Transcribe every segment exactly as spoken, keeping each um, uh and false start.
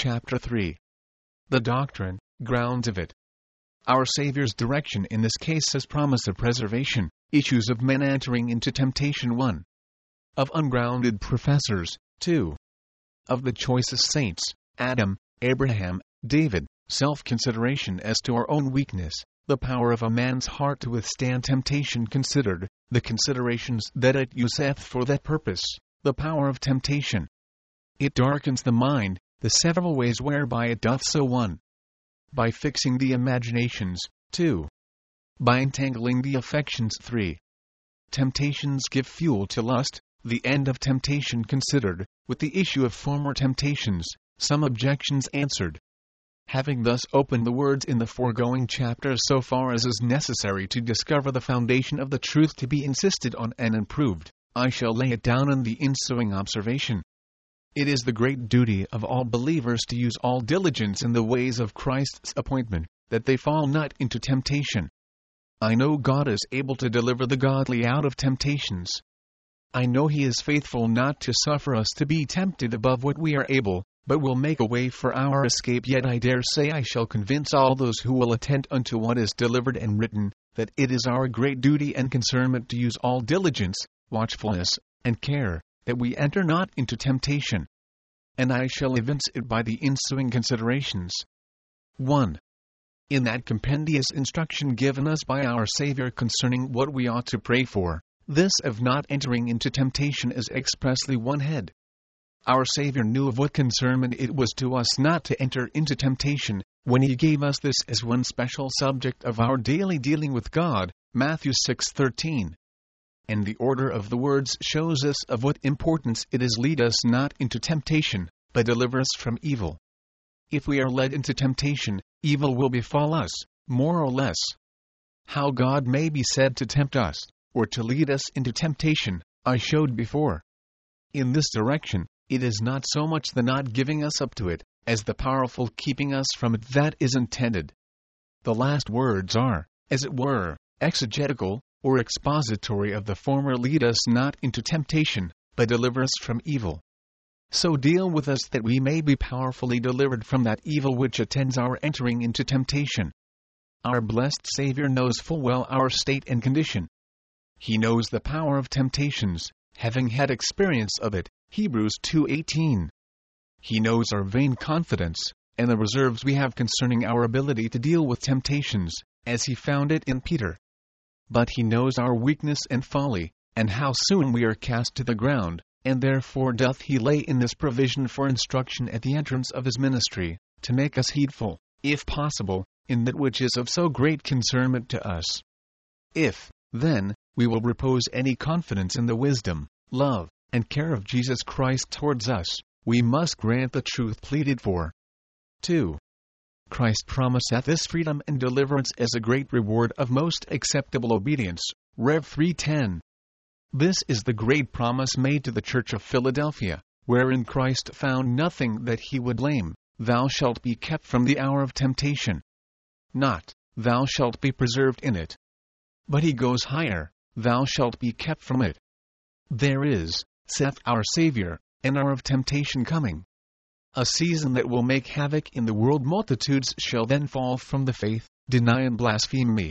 chapter three. The doctrine, grounds of it. Our Savior's direction in this case says promise of preservation, issues of men entering into temptation one. Of ungrounded professors, two. Of the choicest saints, Adam, Abraham, David, self-consideration as to our own weakness, the power of a man's heart to withstand temptation considered, the considerations that it useth for that purpose, the power of temptation. It darkens the mind, the several ways whereby it doth so one. By fixing the imaginations, two. By entangling the affections, three. Temptations give fuel to lust, the end of temptation considered, with the issue of former temptations, some objections answered. Having thus opened the words in the foregoing chapter so far as is necessary to discover the foundation of the truth to be insisted on and improved, I shall lay it down in the ensuing observation. It is the great duty of all believers to use all diligence in the ways of Christ's appointment, that they fall not into temptation. I know God is able to deliver the godly out of temptations. I know He is faithful not to suffer us to be tempted above what we are able, but will make a way for our escape. Yet I dare say I shall convince all those who will attend unto what is delivered and written, that it is our great duty and concernment to use all diligence, watchfulness, and care, that we enter not into temptation. And I shall evince it by the ensuing considerations. one. In that compendious instruction given us by our Savior concerning what we ought to pray for, this of not entering into temptation is expressly one head. Our Savior knew of what concernment it was to us not to enter into temptation, when He gave us this as one special subject of our daily dealing with God, Matthew six thirteen. And the order of the words shows us of what importance it is lead us not into temptation, but deliver us from evil. If we are led into temptation, evil will befall us, more or less. How God may be said to tempt us, or to lead us into temptation, I showed before. In this direction, it is not so much the not giving us up to it, as the powerful keeping us from it that is intended. The last words are, as it were, exegetical, or expository of the former lead us not into temptation, but deliver us from evil. So deal with us that we may be powerfully delivered from that evil which attends our entering into temptation. Our blessed Savior knows full well our state and condition. He knows the power of temptations, having had experience of it, Hebrews two eighteen. He knows our vain confidence, and the reserves we have concerning our ability to deal with temptations, as He found it in Peter. But He knows our weakness and folly, and how soon we are cast to the ground, and therefore doth He lay in this provision for instruction at the entrance of His ministry, to make us heedful, if possible, in that which is of so great concernment to us. If, then, we will repose any confidence in the wisdom, love, and care of Jesus Christ towards us, we must grant the truth pleaded for. two. Christ promiseth this freedom and deliverance as a great reward of most acceptable obedience, Rev three ten. This is the great promise made to the Church of Philadelphia, wherein Christ found nothing that He would blame. Thou shalt be kept from the hour of temptation. Not, thou shalt be preserved in it. But He goes higher, thou shalt be kept from it. There is, saith our Savior, an hour of temptation coming. A season that will make havoc in the world. Multitudes shall then fall from the faith, deny and blaspheme me.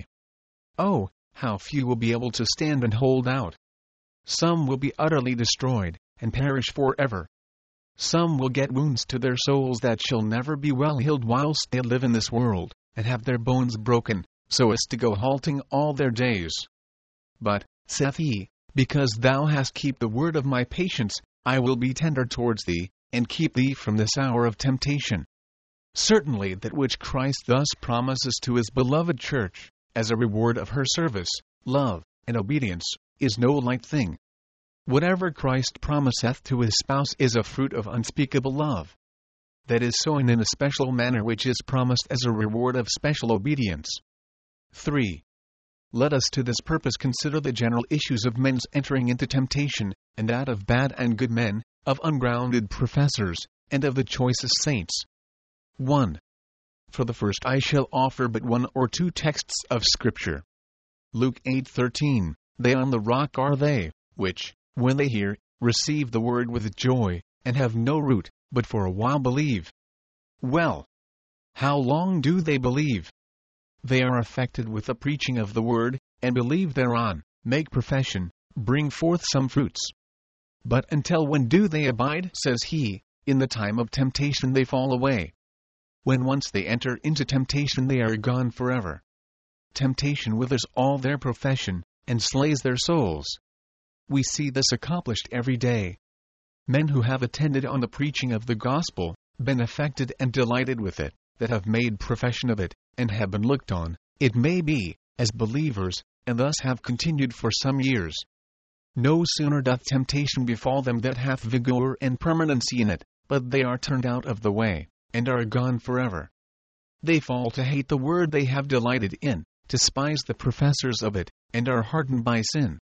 Oh, how few will be able to stand and hold out. Some will be utterly destroyed, and perish forever. Some will get wounds to their souls that shall never be well healed whilst they live in this world, and have their bones broken, so as to go halting all their days. But, saith He, because thou hast keep the word of my patience, I will be tender towards thee, and keep thee from this hour of temptation. Certainly that which Christ thus promises to His beloved church, as a reward of her service, love, and obedience, is no light thing. Whatever Christ promiseth to His spouse is a fruit of unspeakable love. That is sown in a special manner which is promised as a reward of special obedience. three. Let us to this purpose consider the general issues of men's entering into temptation, and that of bad and good men, of ungrounded professors, and of the choicest saints. one. For the first I shall offer but one or two texts of Scripture. Luke eight thirteen. They on the rock are they, which, when they hear, receive the word with joy, and have no root, but for a while believe. Well, how long do they believe? They are affected with the preaching of the word, and believe thereon, make profession, bring forth some fruits. But until when do they abide, says he? In the time of temptation they fall away. When once they enter into temptation they are gone forever. Temptation withers all their profession, and slays their souls. We see this accomplished every day. Men who have attended on the preaching of the gospel, been affected and delighted with it, that have made profession of it, and have been looked on, it may be, as believers, and thus have continued for some years. No sooner doth temptation befall them that hath vigour and permanency in it, but they are turned out of the way, and are gone forever. They fall to hate the word they have delighted in, despise the professors of it, and are hardened by sin.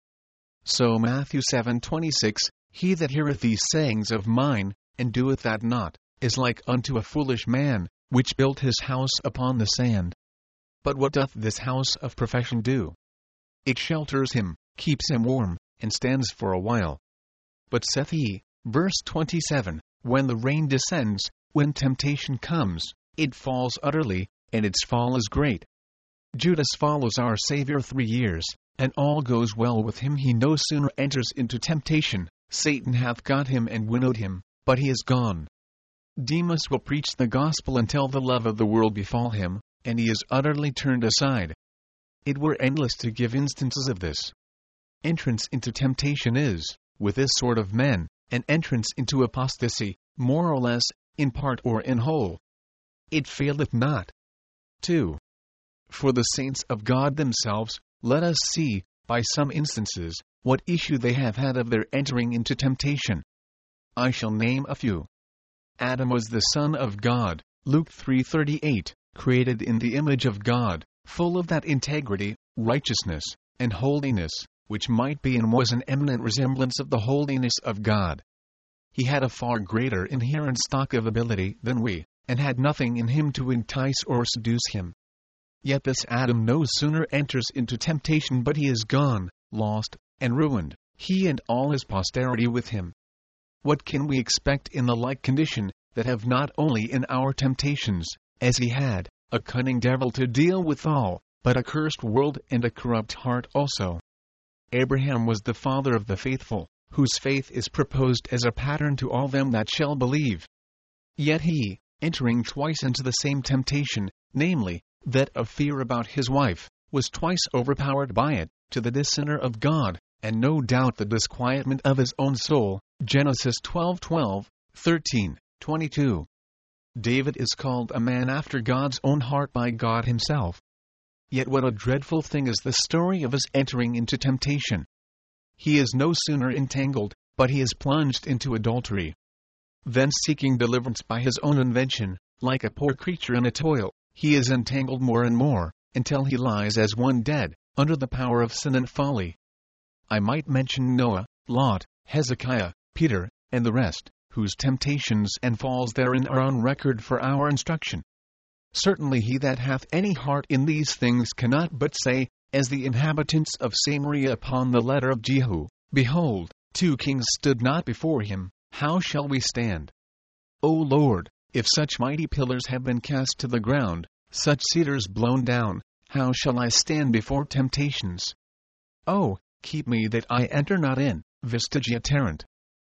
So Matthew seven twenty-six, He that heareth these sayings of mine, and doeth that not, is like unto a foolish man, which built his house upon the sand. But what doth this house of profession do? It shelters him, keeps him warm, and stands for a while. But saith he, verse twenty-seven, when the rain descends, when temptation comes, it falls utterly, and its fall is great. Judas follows our Savior three years, and all goes well with him. He no sooner enters into temptation, Satan hath got him and winnowed him, but he is gone. Demas will preach the gospel until the love of the world befall him, and he is utterly turned aside. It were endless to give instances of this. Entrance into temptation is, with this sort of men, an entrance into apostasy, more or less, in part or in whole. It faileth not. two. For the saints of God themselves, let us see, by some instances, what issue they have had of their entering into temptation. I shall name a few. Adam was the Son of God, Luke three thirty-eight, created in the image of God, full of that integrity, righteousness, and holiness, which might be and was an eminent resemblance of the holiness of God. He had a far greater inherent stock of ability than we, and had nothing in him to entice or seduce him. Yet this Adam no sooner enters into temptation but he is gone, lost, and ruined, he and all his posterity with him. What can we expect in the like condition, that have not only in our temptations, as he had, a cunning devil to deal withal, but a cursed world and a corrupt heart also? Abraham was the father of the faithful, whose faith is proposed as a pattern to all them that shall believe. Yet he, entering twice into the same temptation, namely, that of fear about his wife, was twice overpowered by it, to the dishonour of God, and no doubt the disquietment of his own soul. Genesis twelve twelve, thirteen, twenty-two. David is called a man after God's own heart by God himself. Yet what a dreadful thing is the story of his entering into temptation. He is no sooner entangled, but he is plunged into adultery. Then, seeking deliverance by his own invention, like a poor creature in a toil, he is entangled more and more, until he lies as one dead, under the power of sin and folly. I might mention Noah, Lot, Hezekiah, Peter, and the rest, whose temptations and falls therein are on record for our instruction. Certainly he that hath any heart in these things cannot but say, as the inhabitants of Samaria upon the letter of Jehu, Behold, two kings stood not before him, how shall we stand? O Lord, if such mighty pillars have been cast to the ground, such cedars blown down, how shall I stand before temptations? Oh, keep me that I enter not in, vestigia terrent.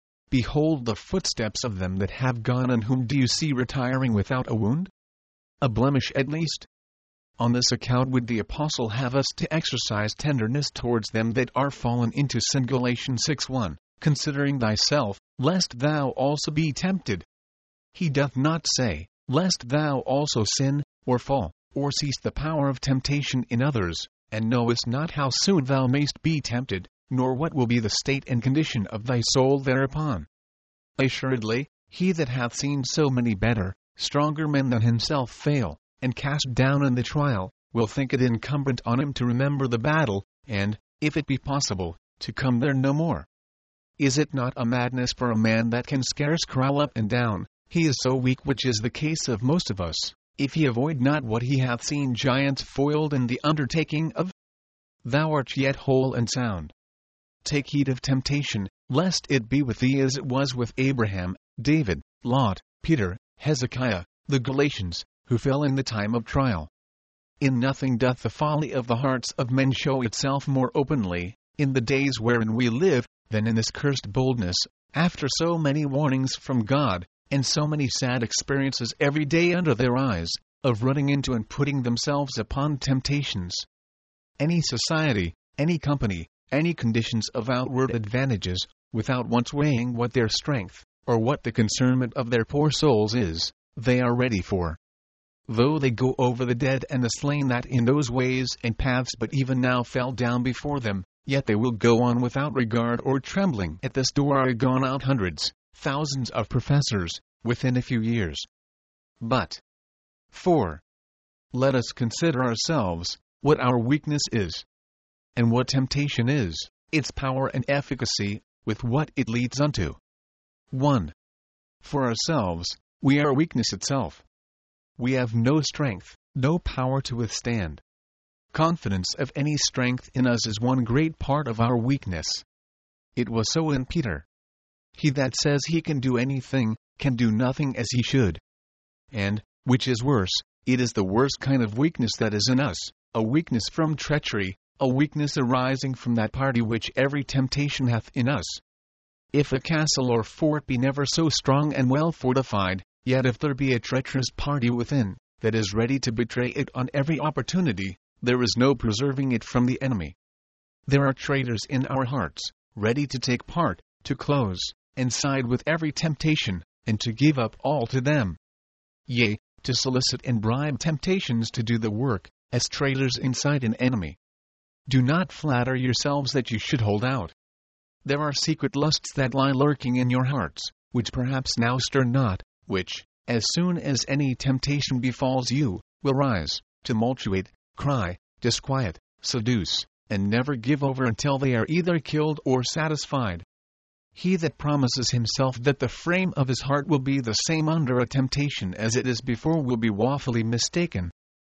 Behold the footsteps of them that have gone, and whom do you see retiring without a wound? A blemish at least? On this account would the apostle have us to exercise tenderness towards them that are fallen into sin. Galatians six one, considering thyself, lest thou also be tempted. He doth not say, lest thou also sin, or fall, or cease the power of temptation in others, and knowest not how soon thou mayst be tempted, nor what will be the state and condition of thy soul thereupon. Assuredly, he that hath seen so many better, stronger men than himself fail, and cast down in the trial, will think it incumbent on him to remember the battle, and, if it be possible, to come there no more. Is it not a madness for a man that can scarce crawl up and down, he is so weak, which is the case of most of us, if he avoid not what he hath seen giants foiled in the undertaking of? Thou art yet whole and sound. Take heed of temptation, lest it be with thee as it was with Abraham, David, Lot, Peter, Hezekiah, the Galatians, who fell in the time of trial. In nothing doth the folly of the hearts of men show itself more openly, in the days wherein we live, than in this cursed boldness, after so many warnings from God, and so many sad experiences every day under their eyes, of running into and putting themselves upon temptations. Any society, any company, any conditions of outward advantages, without once weighing what their strength, or what the concernment of their poor souls is, they are ready for. Though they go over the dead and the slain that in those ways and paths but even now fell down before them, yet they will go on without regard or trembling. At this door are gone out hundreds, thousands of professors, within a few years. But four. Let us consider ourselves, what our weakness is, and what temptation is, its power and efficacy, with what it leads unto. one. For ourselves, we are weakness itself. We have no strength, no power to withstand. Confidence of any strength in us is one great part of our weakness. It was so in Peter. He that says he can do anything, can do nothing as he should. And, which is worse, it is the worst kind of weakness that is in us, a weakness from treachery, a weakness arising from that party which every temptation hath in us. If a castle or fort be never so strong and well fortified, yet if there be a treacherous party within, that is ready to betray it on every opportunity, there is no preserving it from the enemy. There are traitors in our hearts, ready to take part, to close, and side with every temptation, and to give up all to them. Yea, to solicit and bribe temptations to do the work, as traitors inside an enemy. Do not flatter yourselves that you should hold out. There are secret lusts that lie lurking in your hearts, which perhaps now stir not, which, as soon as any temptation befalls you, will rise, tumultuate, cry, disquiet, seduce, and never give over until they are either killed or satisfied. He that promises himself that the frame of his heart will be the same under a temptation as it is before will be woefully mistaken.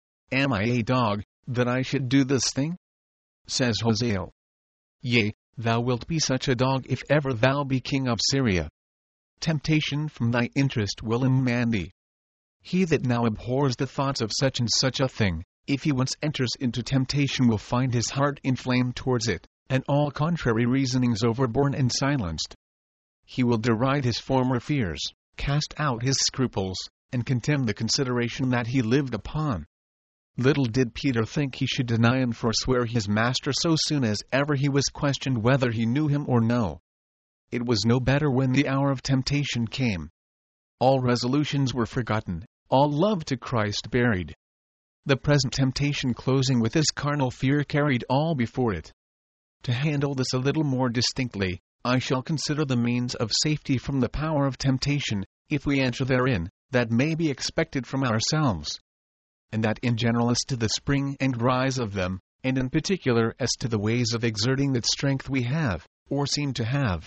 Am I a dog, that I should do this thing? Says Hosea. Yea, thou wilt be such a dog if ever thou be king of Syria. Temptation from thy interest will unman thee. He that now abhors the thoughts of such and such a thing, if he once enters into temptation will find his heart inflamed towards it, and all contrary reasonings overborne and silenced. He will deride his former fears, cast out his scruples, and contemn the consideration that he lived upon. Little did Peter think he should deny and forswear his master so soon as ever he was questioned whether he knew him or no. It was no better when the hour of temptation came. All resolutions were forgotten, all love to Christ buried. The present temptation closing with this carnal fear carried all before it. To handle this a little more distinctly, I shall consider the means of safety from the power of temptation, if we enter therein, that may be expected from ourselves. And that in general as to the spring and rise of them, and in particular as to the ways of exerting that strength we have, or seem to have.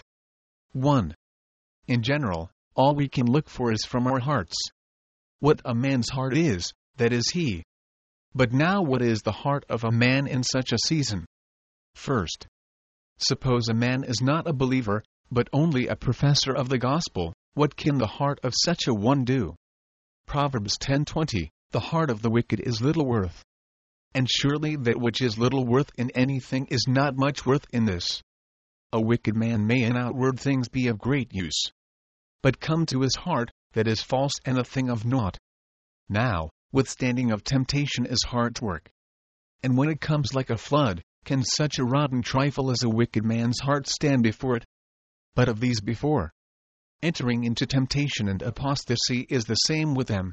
one. In general, all we can look for is from our hearts. What a man's heart is, that is he. But now what is the heart of a man in such a season? First, suppose a man is not a believer, but only a professor of the gospel, what can the heart of such a one do? Proverbs ten twenty, the heart of the wicked is little worth. And surely that which is little worth in anything is not much worth in this. A wicked man may in outward things be of great use, but come to his heart, that is false and a thing of naught. Now, withstanding of temptation is hard work. And when it comes like a flood, can such a rotten trifle as a wicked man's heart stand before it? But of these before entering into temptation and apostasy is the same with them.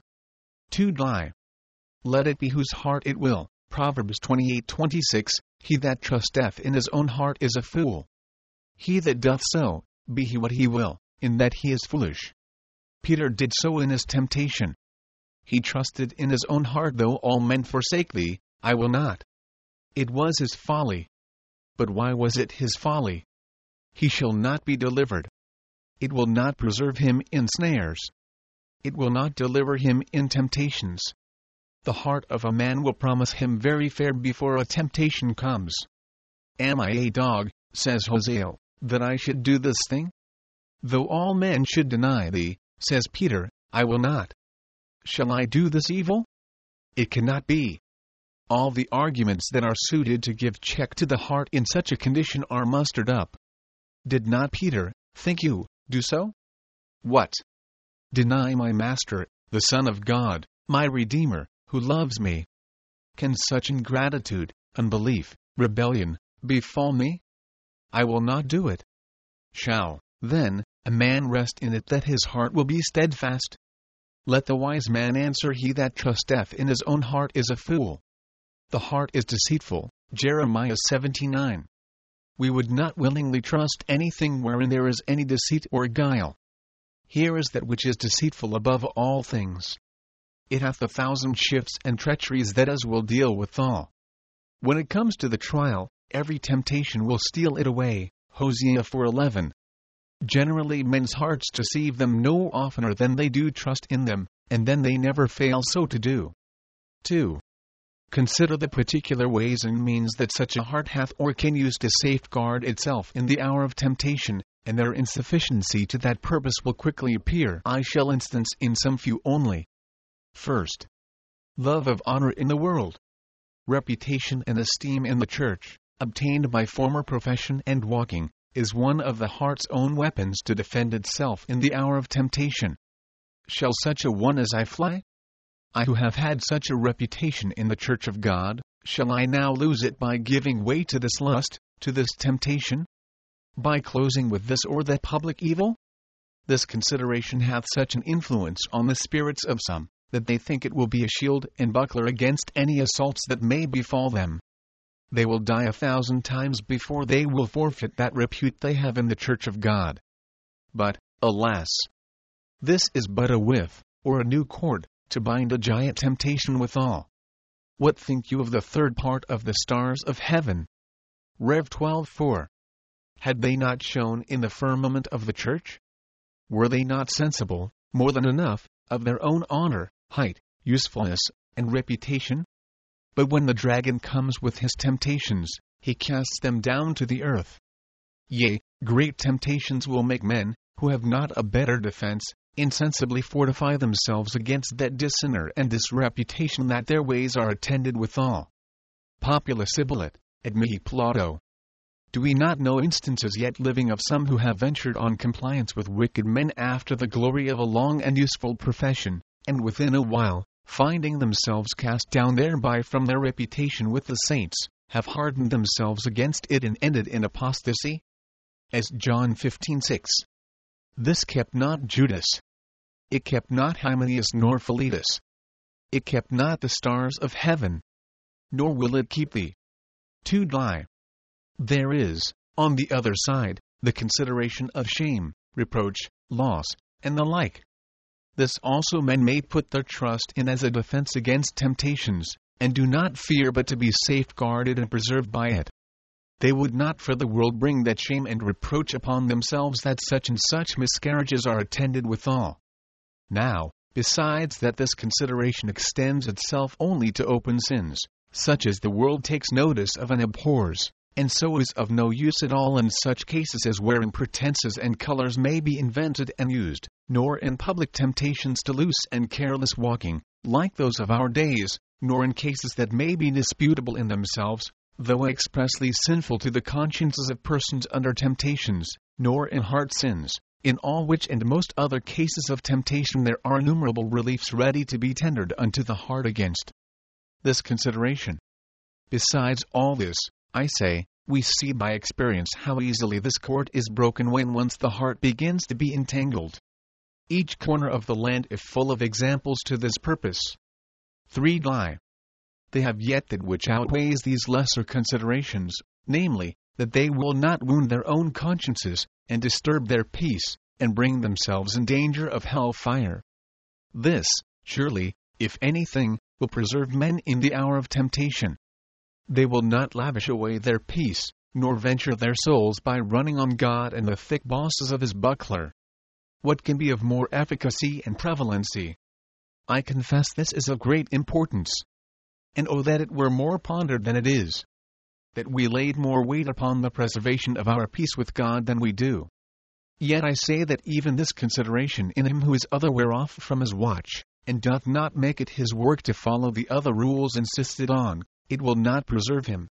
To die. Let it be whose heart it will. Proverbs twenty-eight twenty-six, he that trusteth in his own heart is a fool. He that doth so, be he what he will, in that he is foolish. Peter did so in his temptation. He trusted in his own heart, though all men forsake thee, I will not. It was his folly. But why was it his folly? He shall not be delivered. It will not preserve him in snares. It will not deliver him in temptations. The heart of a man will promise him very fair before a temptation comes. Am I a dog, says Hosea, that I should do this thing? Though all men should deny thee, says Peter, I will not. Shall I do this evil? It cannot be. All the arguments that are suited to give check to the heart in such a condition are mustered up. Did not Peter, think you, do so? What? Deny my Master, the Son of God, my Redeemer, who loves me? Can such ingratitude, unbelief, rebellion, befall me? I will not do it. Shall, then, a man rest in it that his heart will be steadfast? Let the wise man answer, he that trusteth in his own heart is a fool. The heart is deceitful, Jeremiah seventeen nine. We would not willingly trust anything wherein there is any deceit or guile. Here is that which is deceitful above all things. It hath a thousand shifts and treacheries that as will deal withal. When it comes to the trial, every temptation will steal it away, Hosea four eleven. Generally men's hearts deceive them no oftener than they do trust in them, and then they never fail so to do. two. Consider the particular ways and means that such a heart hath or can use to safeguard itself in the hour of temptation, and their insufficiency to that purpose will quickly appear. I shall instance in some few only. First, love of honor in the world. Reputation and esteem in the church, obtained by former profession and walking, is one of the heart's own weapons to defend itself in the hour of temptation. Shall such a one as I fly? I who have had such a reputation in the church of God, shall I now lose it by giving way to this lust, to this temptation? By closing with this or that public evil? This consideration hath such an influence on the spirits of some, that they think it will be a shield and buckler against any assaults that may befall them. They will die a thousand times before they will forfeit that repute they have in the church of God. But, alas! This is but a whiff, or a new cord, to bind a giant temptation withal. What think you of the third part of the stars of heaven? Rev twelve four. Had they not shone in the firmament of the church? Were they not sensible, more than enough, of their own honor, height, usefulness, and reputation? But when the dragon comes with his temptations, he casts them down to the earth. Yea, great temptations will make men, who have not a better defense, insensibly fortify themselves against that dishonor and disreputation that their ways are attended withal. Popula sibilant, et mihi plaudo. Do we not know instances yet living of some who have ventured on compliance with wicked men after the glory of a long and useful profession, and within a while, finding themselves cast down thereby from their reputation with the saints, have hardened themselves against it and ended in apostasy? As John fifteen six. This kept not Judas. It kept not Hymenaeus nor Philetus. It kept not the stars of heaven. Nor will it keep thee. two Die. There is, on the other side, the consideration of shame, reproach, loss, and the like. This also men may put their trust in as a defense against temptations, and do not fear but to be safeguarded and preserved by it. They would not for the world bring that shame and reproach upon themselves that such and such miscarriages are attended withal. Now, besides that this consideration extends itself only to open sins, such as the world takes notice of and abhors, and so is of no use at all in such cases as wherein pretenses and colors may be invented and used, nor in public temptations to loose and careless walking, like those of our days, nor in cases that may be disputable in themselves, though expressly sinful to the consciences of persons under temptations, nor in heart sins, in all which and most other cases of temptation there are innumerable reliefs ready to be tendered unto the heart against this consideration. Besides all this, I say, we see by experience how easily this cord is broken when once the heart begins to be entangled. Each corner of the land is full of examples to this purpose. three Die. They have yet that which outweighs these lesser considerations, namely, that they will not wound their own consciences, and disturb their peace, and bring themselves in danger of hell fire. This, surely, if anything, will preserve men in the hour of temptation. They will not lavish away their peace, nor venture their souls by running on God and the thick bosses of his buckler. What can be of more efficacy and prevalency? I confess this is of great importance. And oh that it were more pondered than it is, that we laid more weight upon the preservation of our peace with God than we do. Yet I say that even this consideration in him who is otherwhere off from his watch, and doth not make it his work to follow the other rules insisted on, it will not preserve him.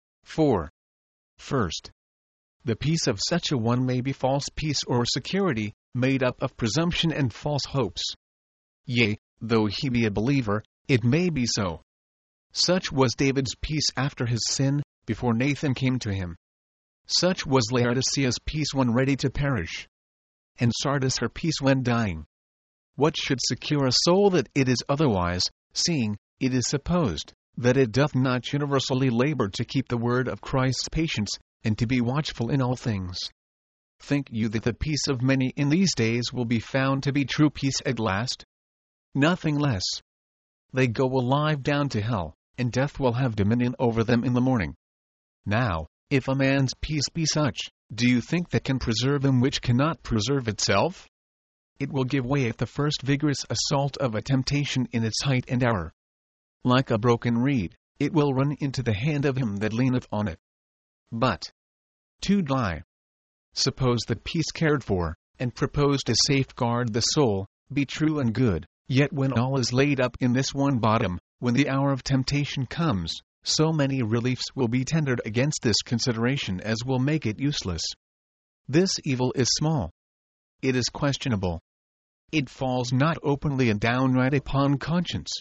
four. First, the peace of such a one may be false peace or security, made up of presumption and false hopes. Yea, though he be a believer, it may be so. Such was David's peace after his sin, before Nathan came to him. Such was Laodicea's peace when ready to perish, and Sardis her peace when dying. What should secure a soul that it is otherwise, seeing, it is supposed, that it doth not universally labor to keep the word of Christ's patience, and to be watchful in all things? Think you that the peace of many in these days will be found to be true peace at last? Nothing less. They go alive down to hell, and death will have dominion over them in the morning. Now, if a man's peace be such, do you think that can preserve him which cannot preserve itself? It will give way at the first vigorous assault of a temptation in its height and hour. Like a broken reed, it will run into the hand of him that leaneth on it. But, to die. Suppose the peace cared for, and proposed to safeguard the soul, be true and good, yet when all is laid up in this one bottom, when the hour of temptation comes, so many reliefs will be tendered against this consideration as will make it useless. This evil is small. It is questionable. It falls not openly and downright upon conscience.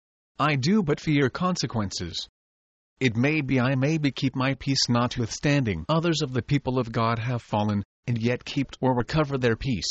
I do but fear consequences. It may be I may be keep my peace notwithstanding others of the people of God have fallen, and yet keep or recover their peace.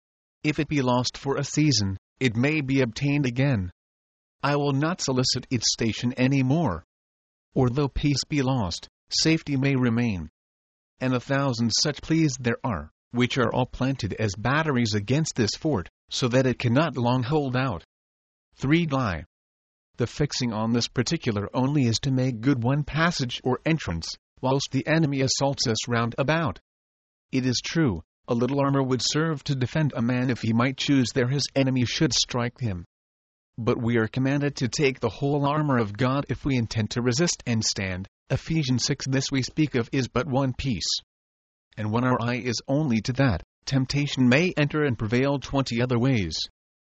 If it be lost for a season, it may be obtained again. I will not solicit its station any more. Or though peace be lost, safety may remain. And a thousand such pleas there are, which are all planted as batteries against this fort, so that it cannot long hold out. three. Die. The fixing on this particular only is to make good one passage or entrance, whilst the enemy assaults us round about. It is true, a little armor would serve to defend a man if he might choose there his enemy should strike him. But we are commanded to take the whole armor of God if we intend to resist and stand. Ephesians six. This we speak of is but one piece. And when our eye is only to that, temptation may enter and prevail twenty other ways.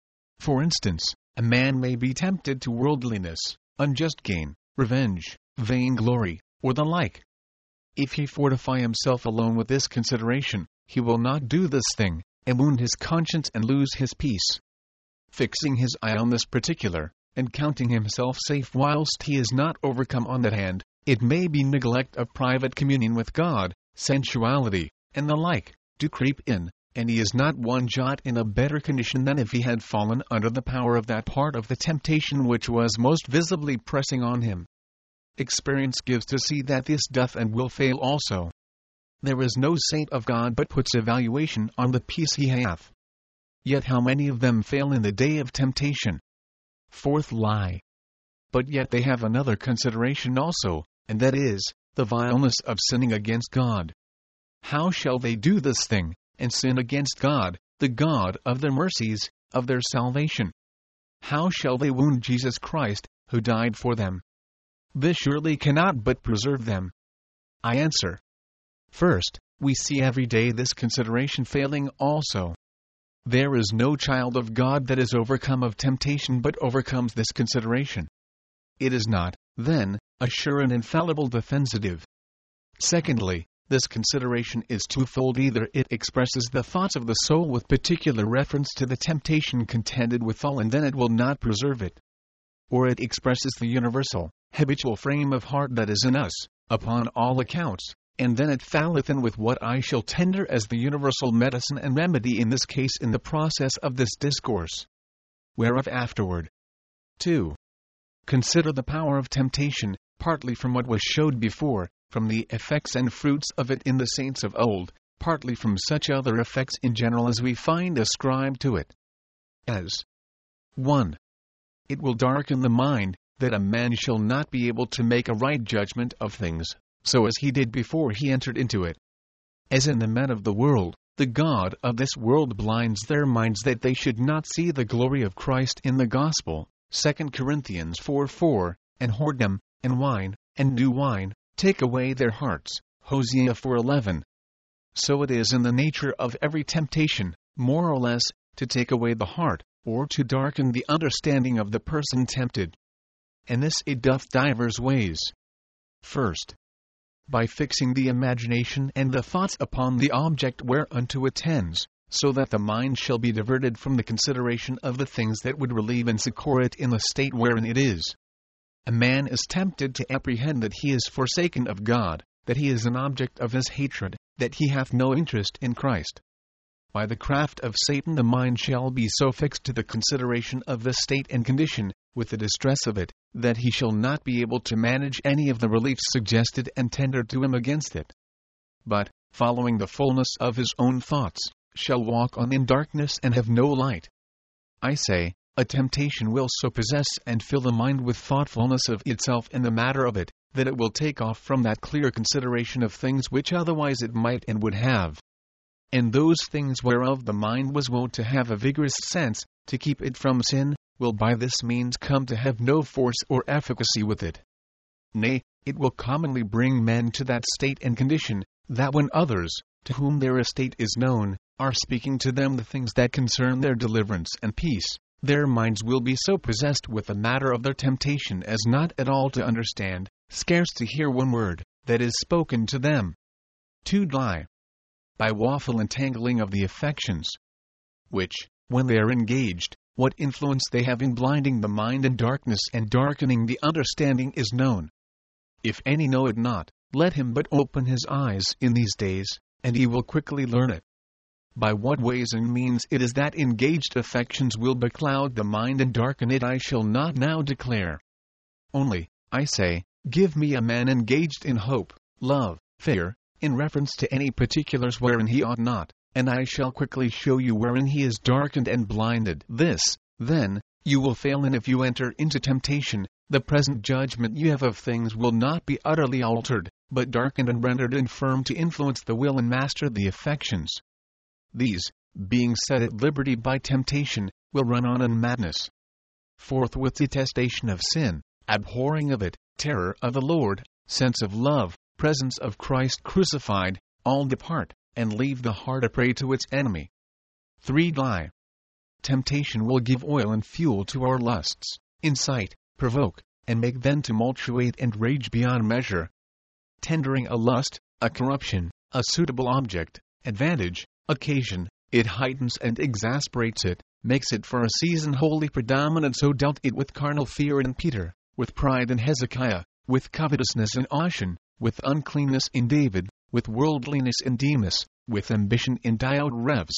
For instance, a man may be tempted to worldliness, unjust gain, revenge, vainglory, or the like. If he fortify himself alone with this consideration, he will not do this thing, and wound his conscience and lose his peace. Fixing his eye on this particular, and counting himself safe whilst he is not overcome on that hand, it may be neglect of private communion with God, sensuality, and the like, do creep in, and he is not one jot in a better condition than if he had fallen under the power of that part of the temptation which was most visibly pressing on him. Experience gives to see that this doth and will fail also. There is no saint of God but puts a valuation on the peace he hath. Yet how many of them fail in the day of temptation? Fourth lie. But yet they have another consideration also, and that is, the vileness of sinning against God. How shall they do this thing, and sin against God, the God of their mercies, of their salvation? How shall they wound Jesus Christ, who died for them? This surely cannot but preserve them. I answer. First, we see every day this consideration failing also. There is no child of God that is overcome of temptation but overcomes this consideration. It is not, then, a sure and infallible defensive. Secondly, this consideration is twofold. Either it expresses the thoughts of the soul with particular reference to the temptation contended withal, and then it will not preserve it. Or it expresses the universal, habitual frame of heart that is in us, upon all accounts, and then it falleth in with what I shall tender as the universal medicine and remedy in this case in the process of this discourse. Whereof afterward. two. Consider the power of temptation, partly from what was showed before, from the effects and fruits of it in the saints of old, partly from such other effects in general as we find ascribed to it. As one. It will darken the mind, that a man shall not be able to make a right judgment of things, so as he did before he entered into it. As in the men of the world, the God of this world blinds their minds that they should not see the glory of Christ in the gospel, Second Corinthians four four, and whoredom, and wine, and new wine, take away their hearts, Hosea four eleven. So it is in the nature of every temptation, more or less, to take away the heart, or to darken the understanding of the person tempted. And this it doth divers ways. First, by fixing the imagination and the thoughts upon the object whereunto it tends, so that the mind shall be diverted from the consideration of the things that would relieve and succor it in the state wherein it is. A man is tempted to apprehend that he is forsaken of God, that he is an object of his hatred, that he hath no interest in Christ. By the craft of Satan the mind shall be so fixed to the consideration of the state and condition, with the distress of it, that he shall not be able to manage any of the reliefs suggested and tendered to him against it. But, following the fullness of his own thoughts, shall walk on in darkness and have no light. I say, a temptation will so possess and fill the mind with thoughtfulness of itself in the matter of it, that it will take off from that clear consideration of things which otherwise it might and would have. And those things whereof the mind was wont to have a vigorous sense, to keep it from sin, will by this means come to have no force or efficacy with it. Nay, it will commonly bring men to that state and condition, that when others, to whom their estate is known, are speaking to them the things that concern their deliverance and peace, their minds will be so possessed with the matter of their temptation as not at all to understand, scarce to hear one word, that is spoken to them. To lie by waffle entangling of the affections, which, when they are engaged, what influence they have in blinding the mind and darkness and darkening the understanding is known. If any know it not, let him but open his eyes in these days, and he will quickly learn it. By what ways and means it is that engaged affections will becloud the mind and darken it I shall not now declare. Only, I say, give me a man engaged in hope, love, fear, in reference to any particulars wherein he ought not, and I shall quickly show you wherein he is darkened and blinded. This, then, you will fail in if you enter into temptation. The present judgment you have of things will not be utterly altered, but darkened and rendered infirm to influence the will and master the affections. These, being set at liberty by temptation, will run on in madness. Forthwith detestation of sin, abhorring of it, terror of the Lord, sense of love, presence of Christ crucified, all depart, and leave the heart a prey to its enemy. three. Lie. Temptation will give oil and fuel to our lusts, incite, provoke, and make them tumultuate and rage beyond measure. Tendering a lust, a corruption, a suitable object, advantage, occasion, it heightens and exasperates it, makes it for a season wholly predominant. So dealt it with carnal fear in Peter, with pride in Hezekiah, with covetousness in Ocean, with uncleanness in David, with worldliness in Demas, with ambition in Diotrephes.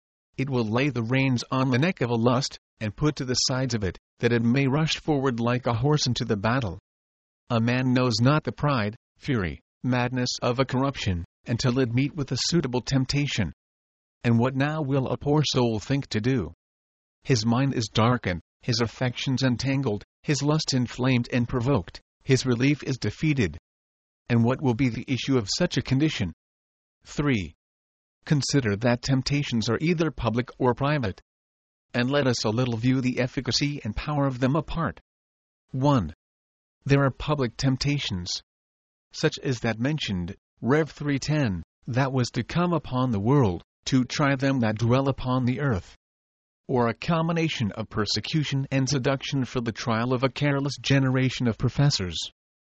It will lay the reins on the neck of a lust, and put to the sides of it, that it may rush forward like a horse into the battle. A man knows not the pride, fury, madness of a corruption, until it meet with a suitable temptation. And what now will a poor soul think to do? His mind is darkened, his affections entangled, his lust inflamed and provoked, his relief is defeated. And what will be the issue of such a condition? three. Consider that temptations are either public or private. And let us a little view the efficacy and power of them apart. one. There are public temptations, such as that mentioned, Rev three ten, that was to come upon the world, to try them that dwell upon the earth. Or a combination of persecution and seduction for the trial of a careless generation of professors.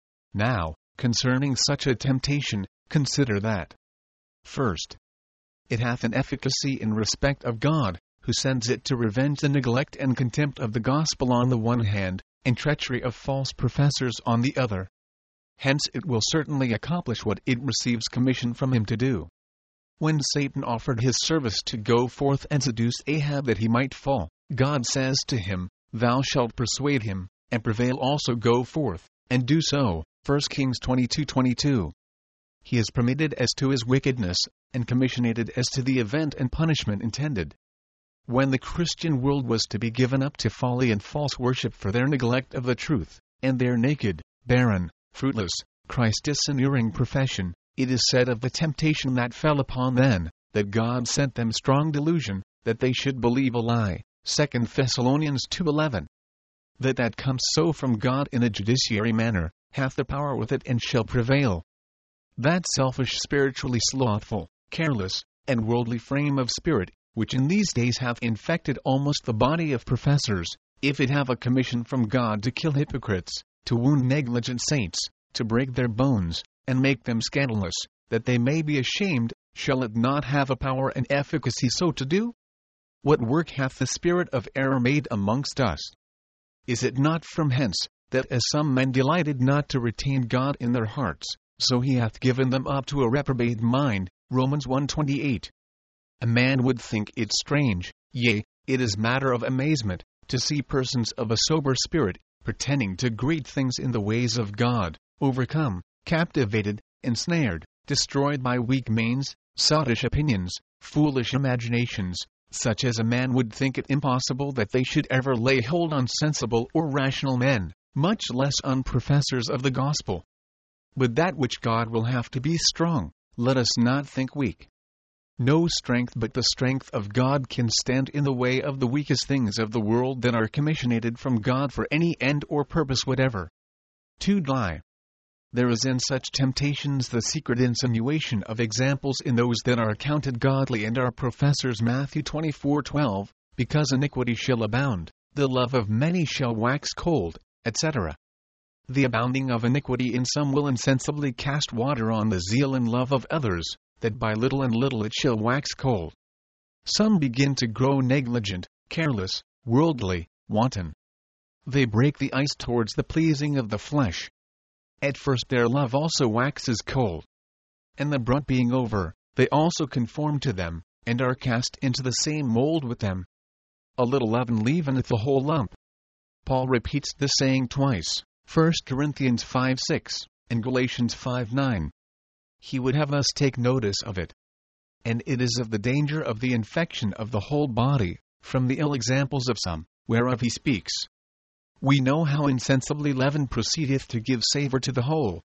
Now, concerning such a temptation, consider that. First, it hath an efficacy in respect of God, who sends it to revenge the neglect and contempt of the gospel on the one hand, and treachery of false professors on the other. Hence it will certainly accomplish what it receives commission from him to do. When Satan offered his service to go forth and seduce Ahab that he might fall, God says to him, Thou shalt persuade him, and prevail also go forth, and do so. First Kings twenty-two twenty-two. He is permitted as to his wickedness, and commissionated as to the event and punishment intended. When the Christian world was to be given up to folly and false worship for their neglect of the truth, and their naked, barren, fruitless, Christ-dishonoring profession, it is said of the temptation that fell upon them, that God sent them strong delusion, that they should believe a lie. Second Thessalonians two eleven. That that comes so from God in a judiciary manner, hath the power with it and shall prevail. That selfish, spiritually slothful, careless, and worldly frame of spirit, which in these days hath infected almost the body of professors, if it have a commission from God to kill hypocrites, to wound negligent saints, to break their bones, and make them scandalous, that they may be ashamed, shall it not have a power and efficacy so to do? What work hath the spirit of error made amongst us? Is it not from hence, that as some men delighted not to retain God in their hearts, so he hath given them up to a reprobate mind? Romans one twenty-eight. A man would think it strange, yea, it is matter of amazement, to see persons of a sober spirit, pretending to great things in the ways of God, overcome, captivated, ensnared, destroyed by weak minds, sottish opinions, foolish imaginations, such as a man would think it impossible that they should ever lay hold on sensible or rational men, much less on professors of the gospel. But that which God will have to be strong, let us not think weak. No strength but the strength of God can stand in the way of the weakest things of the world that are commissionated from God for any end or purpose whatever. To lie. There is in such temptations the secret insinuation of examples in those that are accounted godly and are professors. Matthew twenty-four twelve, because iniquity shall abound, the love of many shall wax cold, et cetera. The abounding of iniquity in some will insensibly cast water on the zeal and love of others, that by little and little it shall wax cold. Some begin to grow negligent, careless, worldly, wanton. They break the ice towards the pleasing of the flesh. At first their love also waxes cold. And the brunt being over, they also conform to them, and are cast into the same mold with them. A little leaven leaveneth the whole lump. Paul repeats this saying twice, First Corinthians five six, and Galatians five nine. He would have us take notice of it. And it is of the danger of the infection of the whole body, from the ill examples of some, whereof he speaks. We know how insensibly leaven proceedeth to give savour to the whole.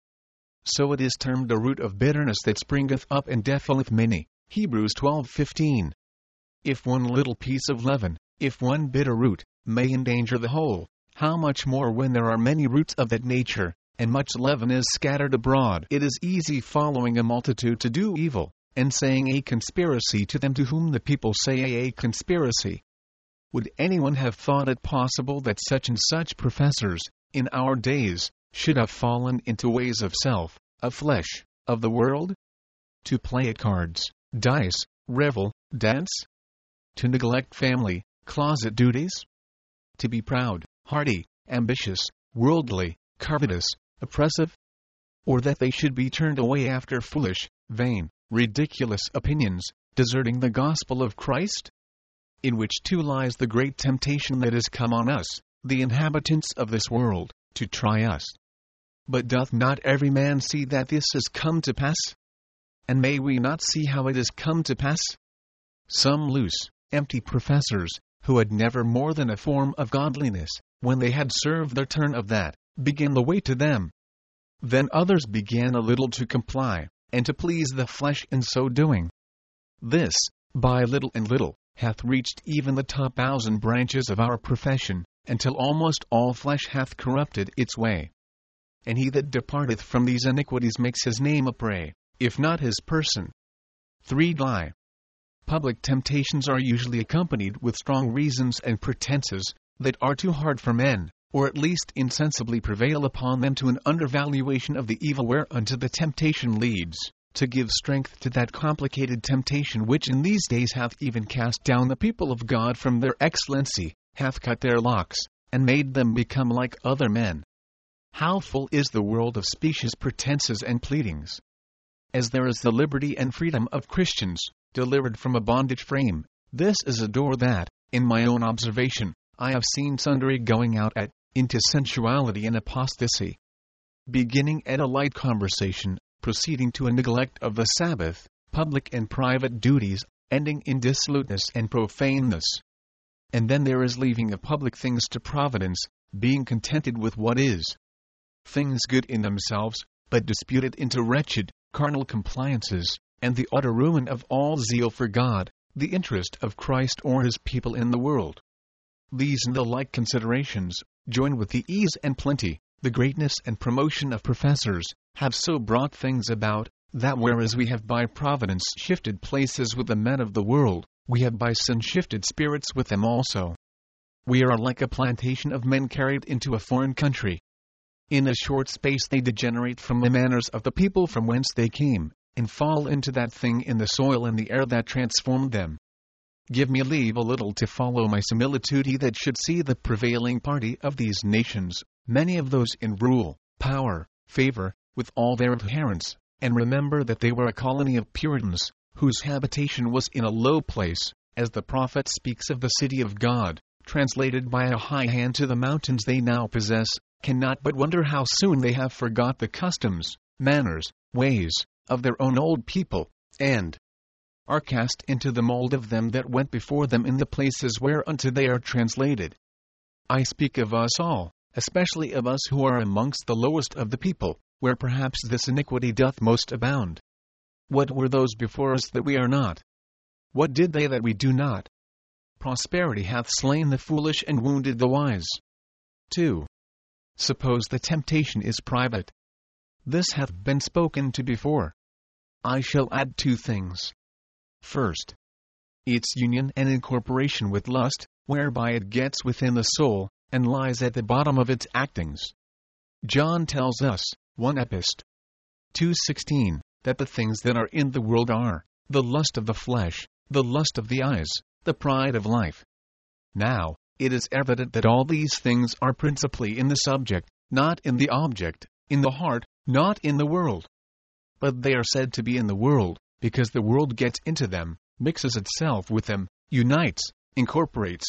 So it is termed a root of bitterness that springeth up and defileth many. Hebrews twelve fifteen. If one little piece of leaven, if one bitter root, may endanger the whole, how much more when there are many roots of that nature, and much leaven is scattered abroad. It is easy following a multitude to do evil, and saying a conspiracy to them to whom the people say a conspiracy. Would anyone have thought it possible that such and such professors, in our days, should have fallen into ways of self, of flesh, of the world? To play at cards, dice, revel, dance? To neglect family, closet duties? To be proud, hardy, ambitious, worldly, covetous, oppressive? Or that they should be turned away after foolish, vain, ridiculous opinions, deserting the gospel of Christ? In which too lies the great temptation that is come on us, the inhabitants of this world, to try us. But doth not every man see that this is come to pass? And may we not see how it is come to pass? Some loose, empty professors, who had never more than a form of godliness, when they had served their turn of that, began the way to them. Then others began a little to comply, and to please the flesh in so doing. This, by little and little, hath reached even the top thousand branches of our profession, until almost all flesh hath corrupted its way. And he that departeth from these iniquities makes his name a prey, if not his person. three. Lie. Public temptations are usually accompanied with strong reasons and pretenses, that are too hard for men, or at least insensibly prevail upon them to an undervaluation of the evil whereunto the temptation leads, to give strength to that complicated temptation which in these days hath even cast down the people of God from their excellency, hath cut their locks, and made them become like other men. How full is the world of specious pretenses and pleadings! As there is the liberty and freedom of Christians, delivered from a bondage frame, this is a door that, in my own observation, I have seen sundry going out at, into sensuality and apostasy. Beginning at a light conversation, proceeding to a neglect of the Sabbath, public and private duties, ending in dissoluteness and profaneness. And then there is leaving of public things to providence, being contented with what is. Things good in themselves, but disputed into wretched, carnal compliances, and the utter ruin of all zeal for God, the interest of Christ or his people in the world. These and the like considerations, joined with the ease and plenty, the greatness and promotion of professors, have so brought things about, that whereas we have by providence shifted places with the men of the world, we have by sin shifted spirits with them also. We are like a plantation of men carried into a foreign country. In a short space they degenerate from the manners of the people from whence they came, and fall into that thing in the soil and the air that transformed them. Give me leave a little to follow my similitude. He that should see the prevailing party of these nations, many of those in rule, power, favor, with all their adherents, and remember that they were a colony of Puritans, whose habitation was in a low place, as the prophet speaks of the city of God, translated by a high hand to the mountains they now possess, cannot but wonder how soon they have forgot the customs, manners, ways, of their own old people, and are cast into the mold of them that went before them in the places whereunto they are translated. I speak of us all, especially of us who are amongst the lowest of the people, where perhaps this iniquity doth most abound. What were those before us that we are not? What did they that we do not? Prosperity hath slain the foolish and wounded the wise. two. Suppose the temptation is private. This hath been spoken to before. I shall add two things. First, its union and incorporation with lust, whereby it gets within the soul, and lies at the bottom of its actings. John tells us, First Epist. two sixteen, that the things that are in the world are, the lust of the flesh, the lust of the eyes, the pride of life. Now, it is evident that all these things are principally in the subject, not in the object, in the heart, not in the world. But they are said to be in the world, because the world gets into them, mixes itself with them, unites, incorporates.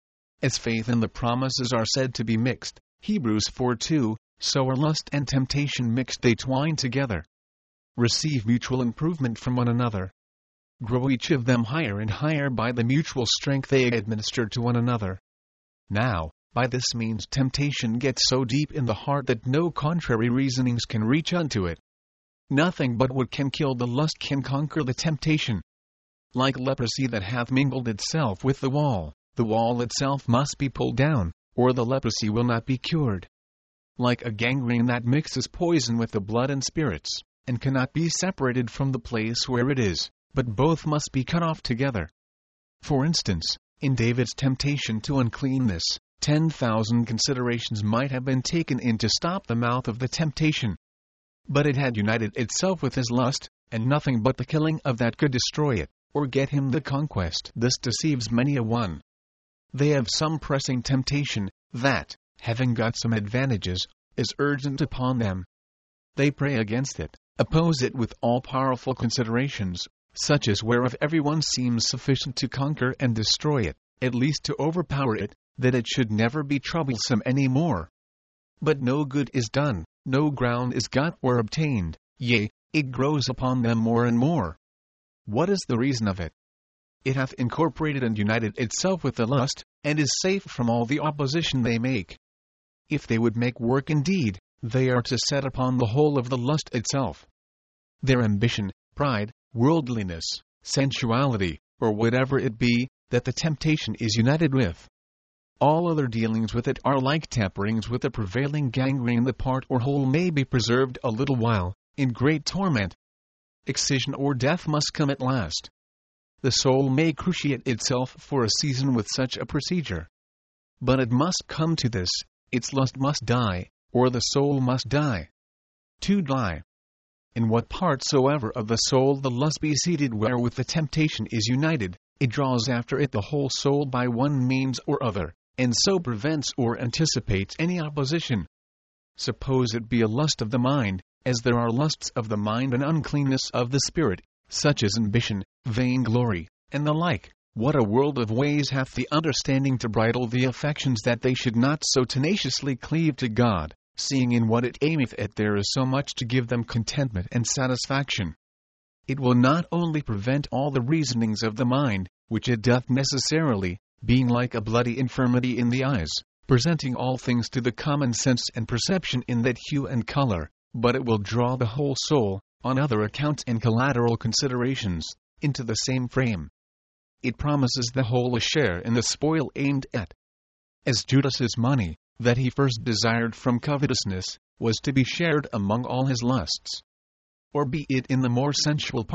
As faith and the promises are said to be mixed, Hebrews four two, so are lust and temptation mixed, they twine together. Receive mutual improvement from one another. Grow each of them higher and higher by the mutual strength they administer to one another. Now, by this means temptation gets so deep in the heart that no contrary reasonings can reach unto it. Nothing but what can kill the lust can conquer the temptation. Like leprosy that hath mingled itself with the wall, the wall itself must be pulled down, or the leprosy will not be cured. Like a gangrene that mixes poison with the blood and spirits, and cannot be separated from the place where it is, but both must be cut off together. For instance, in David's temptation to uncleanness, ten thousand considerations might have been taken in to stop the mouth of the temptation. But it had united itself with his lust, and nothing but the killing of that could destroy it, or get him the conquest. This deceives many a one. They have some pressing temptation, that, having got some advantages, is urgent upon them. They pray against it, oppose it with all powerful considerations, such as whereof every one seems sufficient to conquer and destroy it, at least to overpower it, that it should never be troublesome any more. But no good is done, no ground is got or obtained, yea, it grows upon them more and more. What is the reason of it? It hath incorporated and united itself with the lust, and is safe from all the opposition they make. If they would make work indeed, they are to set upon the whole of the lust itself. Their ambition, pride, worldliness, sensuality, or whatever it be, that the temptation is united with. All other dealings with it are like tamperings with the prevailing gangrene. The part or whole may be preserved a little while, in great torment. Excision or death must come at last. The soul may cruciate itself for a season with such a procedure. But it must come to this, its lust must die, or the soul must die. To die. In what part soever of the soul the lust be seated wherewith the temptation is united, it draws after it the whole soul by one means or other, and so prevents or anticipates any opposition. Suppose it be a lust of the mind, as there are lusts of the mind and uncleanness of the spirit, such as ambition, vainglory, and the like. What a world of ways hath the understanding to bridle the affections, that they should not so tenaciously cleave to God, seeing in what it aimeth at there is so much to give them contentment and satisfaction. It will not only prevent all the reasonings of the mind, which it doth necessarily, being like a bloody infirmity in the eyes, presenting all things to the common sense and perception in that hue and color, but it will draw the whole soul, on other accounts and collateral considerations, into the same frame. It promises the whole a share in the spoil aimed at. As Judas's money, that he first desired from covetousness, was to be shared among all his lusts. Or be it in the more sensual part,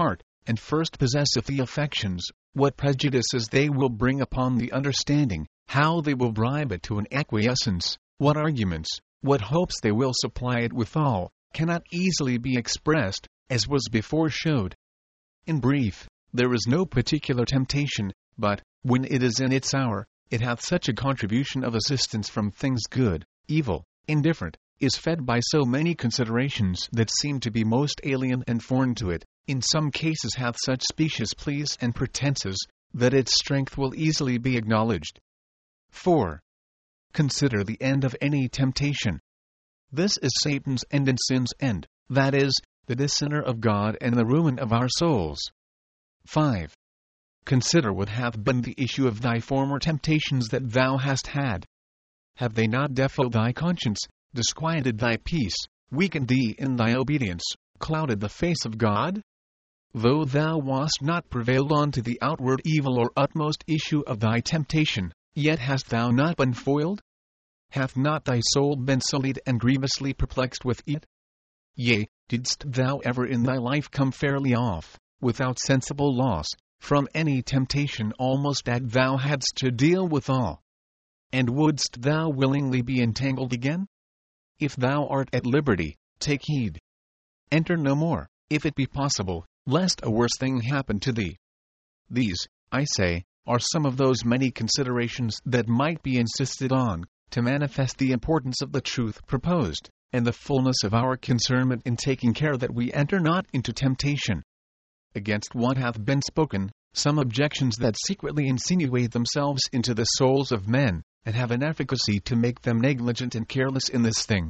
and first possesseth the affections, what prejudices they will bring upon the understanding, how they will bribe it to an acquiescence, what arguments, what hopes they will supply it withal, cannot easily be expressed, as was before showed. In brief, there is no particular temptation, but, when it is in its hour, it hath such a contribution of assistance from things good, evil, indifferent, is fed by so many considerations that seem to be most alien and foreign to it, in some cases hath such specious pleas and pretenses, that its strength will easily be acknowledged. four. Consider the end of any temptation. This is Satan's end and sin's end, that is, the dishonor of God and the ruin of our souls. five. Consider what hath been the issue of thy former temptations that thou hast had. Have they not defiled thy conscience, disquieted thy peace, weakened thee in thy obedience, clouded the face of God? Though thou wast not prevailed on to the outward evil or utmost issue of thy temptation, yet hast thou not been foiled? Hath not thy soul been sullied and grievously perplexed with it? Yea, didst thou ever in thy life come fairly off, without sensible loss, from any temptation almost that thou hadst to deal withal? And wouldst thou willingly be entangled again? If thou art at liberty, take heed. Enter no more, if it be possible, lest a worse thing happen to thee. These, I say, are some of those many considerations that might be insisted on, to manifest the importance of the truth proposed, and the fullness of our concernment in taking care that we enter not into temptation. Against what hath been spoken, some objections that secretly insinuate themselves into the souls of men, and have an efficacy to make them negligent and careless in this thing,